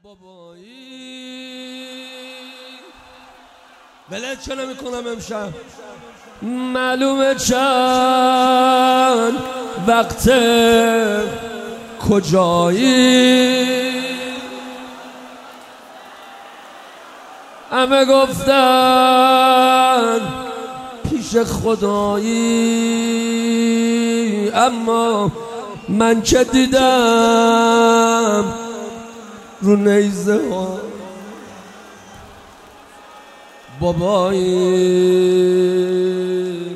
بابایی ولت چه نمی کنم امشب معلومه چند وقت کجایی همه گفتن پیش خدایی اما من چه دیدم رو نیزه ها بابایی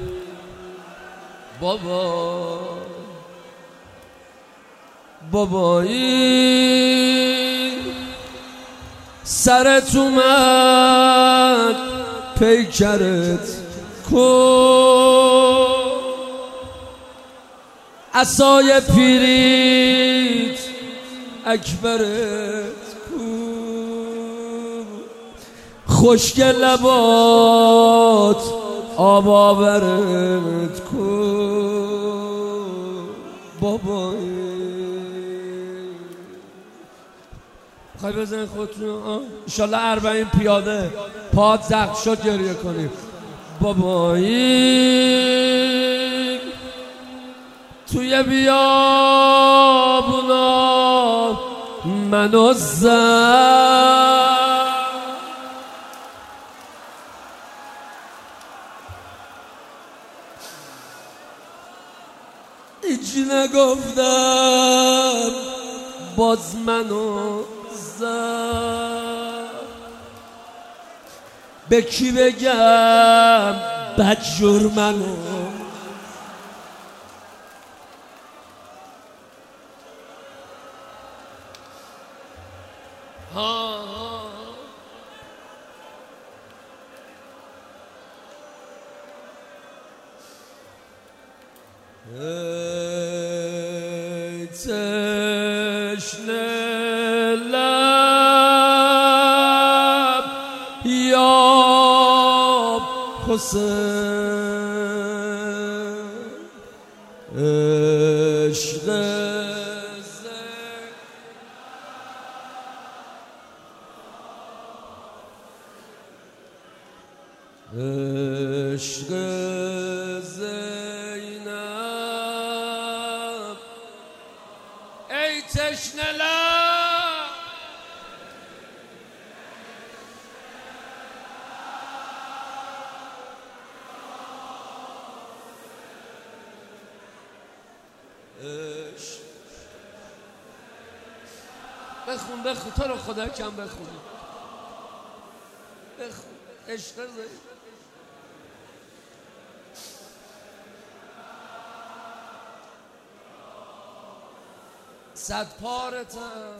بابایی سرت اومد پیکرت کو عصای پیریت اکبرت کو خشک لبات آب آورت کو بابایی خواهی بزنید خودتون انشالله 40 پیاده پاد زخم شد گریه کنیم بابایی توی بیابونا منو زد هیچی نگفتم باز منو زد به کی بگم بدجور منو ای تشنه لب یا حسین عشق عشق زینب ای تشنه لب عشق بخون تو رو خدا کم بخون عشق زینب صد پارتم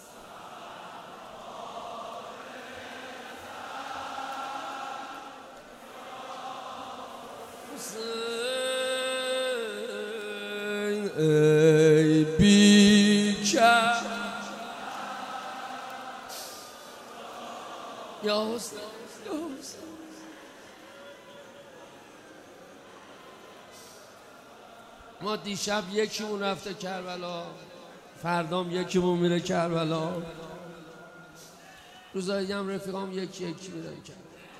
حسین ای بیکر یا حسین ما دیشب یکیمون رفته کربلا فردام یکیمون میره کربلا روزایی هم رفیقام یکی میره کربلا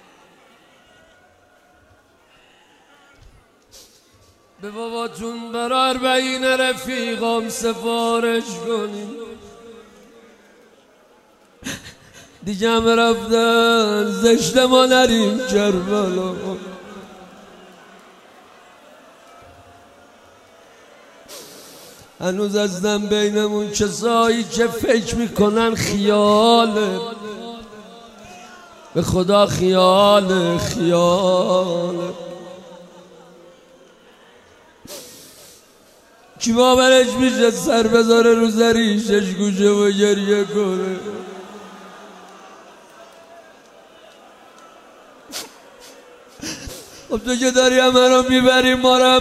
به باباتون برای 40 رفیقام سفارش کنیم دیگه هم رفتن زشت ما نریم کربلا هنوز هستن بینمون کسایی که فکر میکنن خیاله به خدا خیاله کی باورش میشه سر بذاره رو زریشش گوشه و گریه کنه خب تو که داری همه رو میبری مارم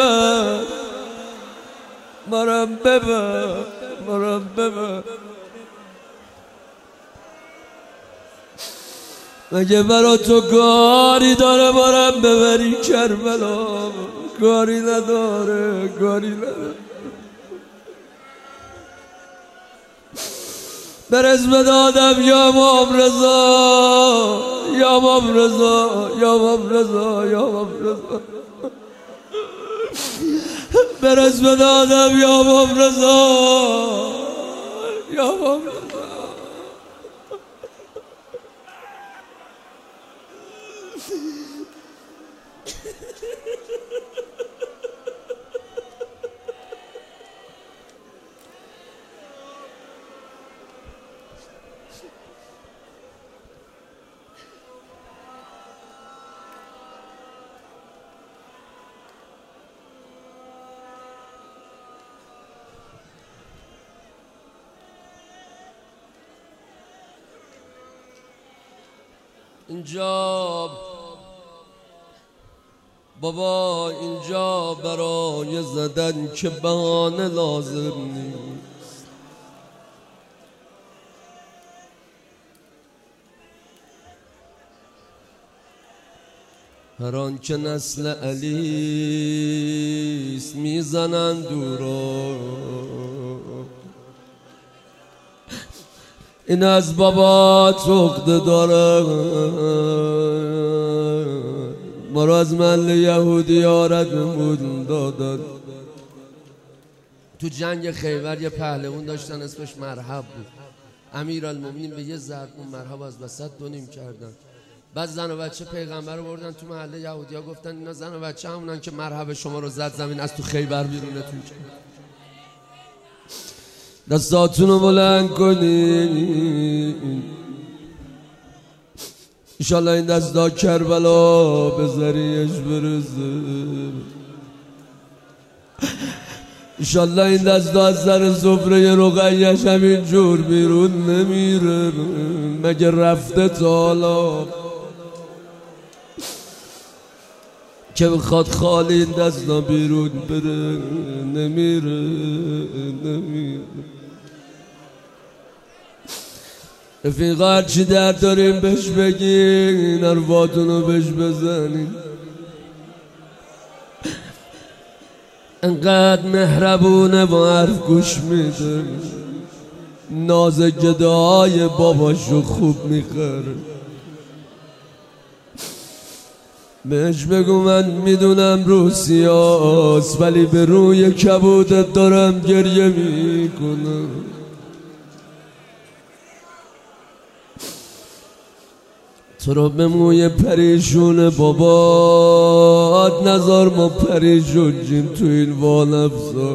ببر مگه برا تو کاری داره مارم ببری کربلا کاری نداره برس به دادم یا امام رضا، یا امام رضا، یا امام رضا، یا امام رضا. برس به دادم یا امام رضا، یا امام رضا. اینجا بابا، اینجا برای زدن که بهانه لازم نیست. هر آن که نسل علیست میزنن دورا، این از بابا عقده داره. ما رو از محل یهودی آردمون دادن. تو جنگ خیبر یه پهلوان داشتن اسمش مرحب بود. امیرالمومنین به یه ضرب اون مرحب از وسط دو نیم کردن. بعد زن و بچه پیغمبر رو بردن تو محل یهودی ها، گفتن اینا زن و بچه همونن که مرحب شما رو زد زمین، از تو خیبر بیرونتون کرد. دستاتونو بلند کنین، انشالله این دستا کربلا به ذریعش برسه. انشالله این دستا از سر سفره رقیش همین جور بیرون نمیره. مگه رفته تا حالا که بخواد خالی این دستا بیرون بره؟ نمیره، نمیره. رفیقا هرچی درد داریم بهش بگین، حرفاتونو بهش بزنین. انقدر مهربونه با حرف گوش میده، ناز گدای باباشو خوب میخره. بهش بگو من میدونم روسیاست، ولی به روی کبودت دارم گریه میکنم. تو رو به موی پریشون بابات نظر، ما پریشون جیم تو این وانفزا.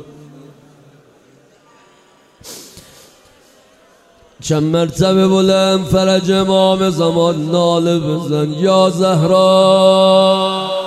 چند مرتبه بلند فرج امام زمان ناله بزن، یا زهرا